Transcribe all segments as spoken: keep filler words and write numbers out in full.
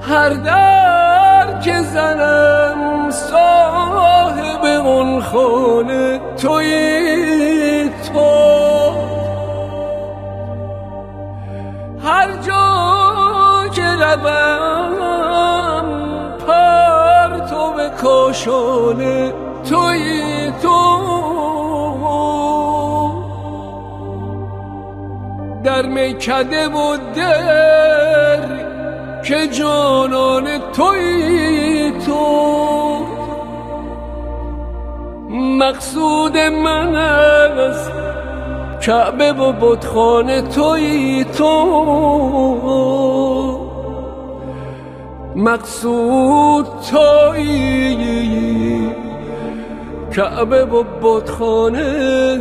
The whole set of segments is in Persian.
هر در که زنم صاحب اون خانه تویی تو. هر جا که روم پرتو کاشانه تویی تو. در میکده و در که جانان تویی تو. مقصود من است کعبه و بتخانه تویی تو. مقصود تویی کعبه و بتخانه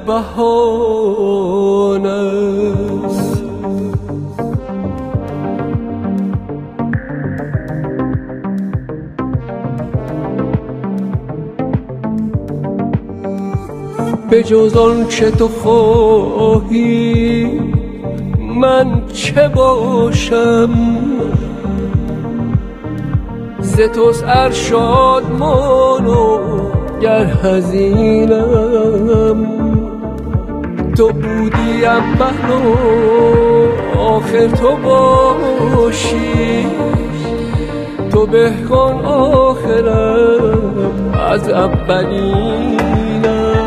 بهانه است. به جز آن چه تو خواهی من چه باشم. ز توست ارشادمان و گر حزینم. تو بودی اول و آخر تو باشی. تو بهکن آخرم از اولینم.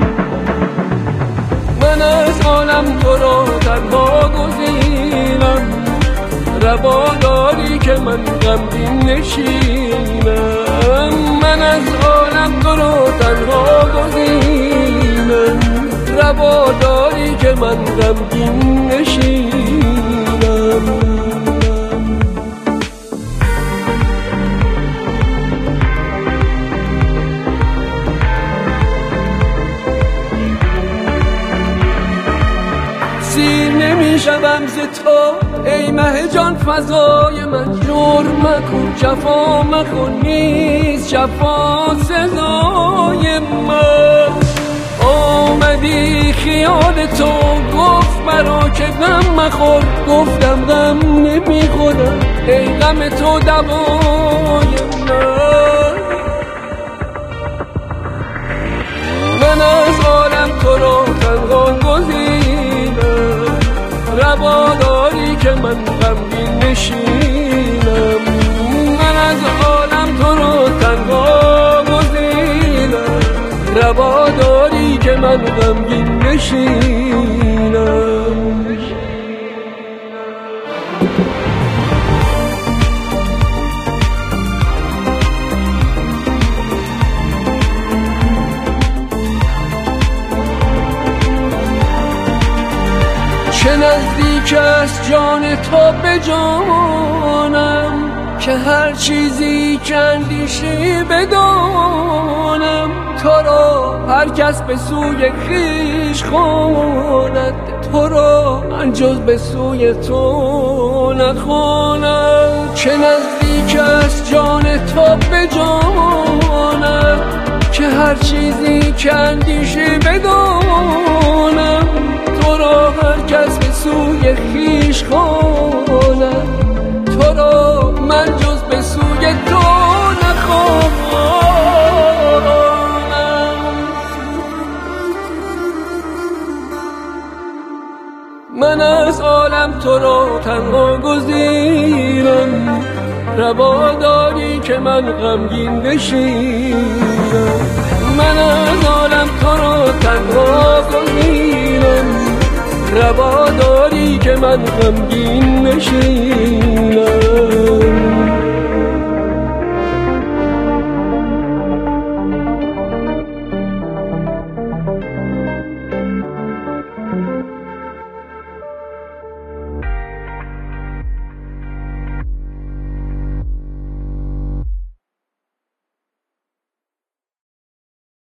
من از عالم تو را تنها گزینم. روا داری که من غمگین نشینم. من از عالم تو را تنها گزینم. روا داری که من غمگین نشینم. سیر نمی شوم ز تو ای مه جان فضای من. جرم مکن جفا مکن نیست جفا سزای من. آمدی خیال تو گفت مرا که غم مخور. گفتم غم نمی خورم ای غم تو دوای من. من از عالم تو را تنها گزینم. روا داری که من غمگین نشینم. من از عالم تو را تنها گزینم. روا داری که من غمگین نشینم. چه نزدیک است جان تو به جانم. که هر چیزی که اندیشی بدانم. تو را هر کس به سوی خویش خواند. تو را من جز به سوی تو نخوانم. چه نزدیک است جان تو به جانم. که هر چیزی که اندیشی بدانم. تو را هر کس به سوی خویش خواند. تو را من جز به سوی تو نخوانم. من از عالم تو را تنها گزینم. روا داری که من غمگین نشینم. من از عالم تو را تنها گزینم. روا داری که من غمگین نشینم.